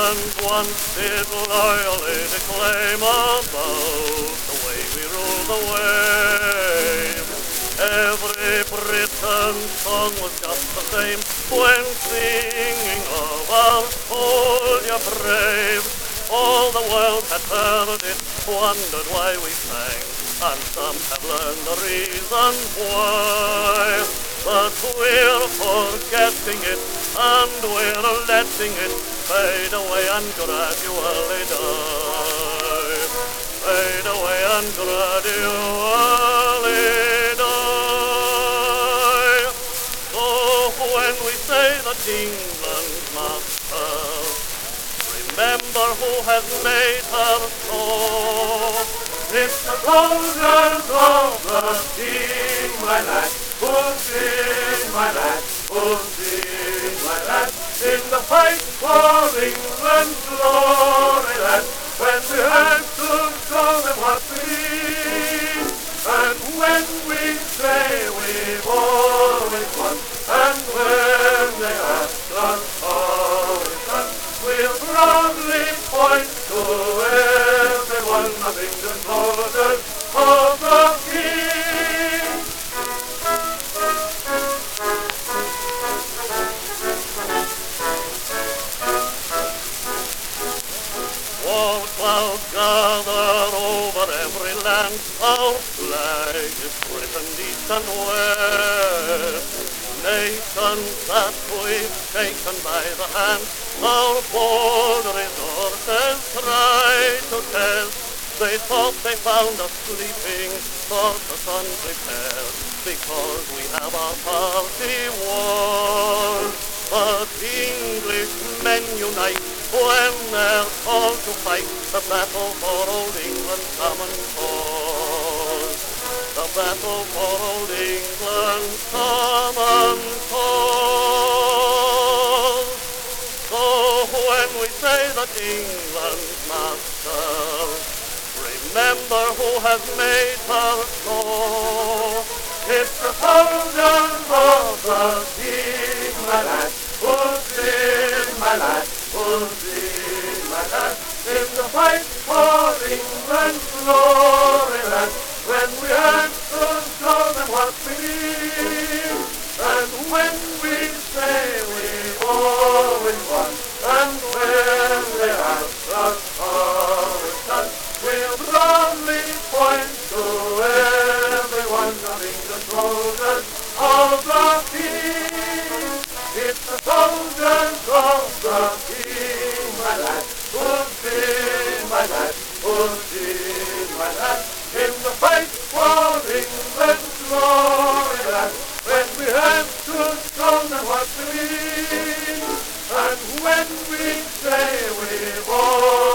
England once did loyally declaim about the way we rule the wave. Every Briton's song was just the same when singing of our soldier brave. All the world had heard it, wondered why we sang, and some have learned the reason why. But we're forgetting it, and we're letting it fade away and gradually die. Fade away and gradually die. So when we say that England must fall, remember who has made her so. It's the soldiers of the King, my lad, who'll sing, my lad, who'll sing, my lad, in the fight for England's glory, lad, when we had to show them what we need. And when we say we've always won, and when they ask us how it's done, we'll proudly point to every one of England's soldiers of the King. War clouds gather over every land, our flag is Britain east and west. Nations that we've taken by the hand, our bold resources try to test. They thought they found us sleeping, thought us unprepared, because we have our party wars. But Englishmen unite when they're called to fight the battle for old England's common cause. The battle for old England's common cause. So when we say that England must serve, remember who has made her so. It's the soldiers of the King, my lad, who'll sing, my lad, who'll sing, my lad, in the fight for England's glory, lad, when we had to show them what we need. And when we say we've always won, and when they ask us how it's done, we'll proudly point to every one of England's soldiers of the King. It's the soldiers of the King, my lad, who'll sing, my lad, who'll sing, my lad, in the fight for England's glory, lad, when we have to show them what we need. And when we say we've all